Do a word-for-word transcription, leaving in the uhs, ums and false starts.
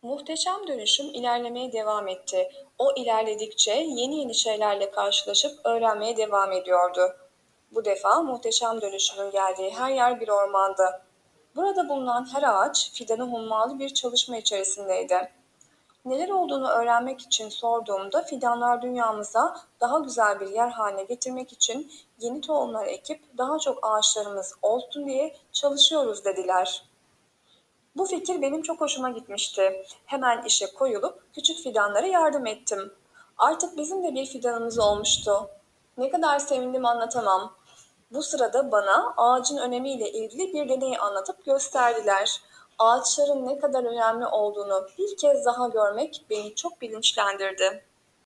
Muhteşem dönüşüm ilerlemeye devam etti. O ilerledikçe yeni yeni şeylerle karşılaşıp öğrenmeye devam ediyordu. Bu defa muhteşem dönüşümün geldiği her yer bir ormandı. Burada bulunan her ağaç fidanı hummalı bir çalışma içerisindeydi. Neler olduğunu öğrenmek için sorduğumda fidanlar dünyamıza daha güzel bir yer haline getirmek için yeni tohumlar ekip daha çok ağaçlarımız olsun diye çalışıyoruz dediler. Bu fikir benim çok hoşuma gitmişti. Hemen işe koyulup küçük fidanlara yardım ettim. Artık bizim de bir fidanımız olmuştu. Ne kadar sevindim anlatamam. Bu sırada bana ağacın önemiyle ilgili bir deneyi anlatıp gösterdiler. Ağaçların ne kadar önemli olduğunu bir kez daha görmek beni çok bilinçlendirdi.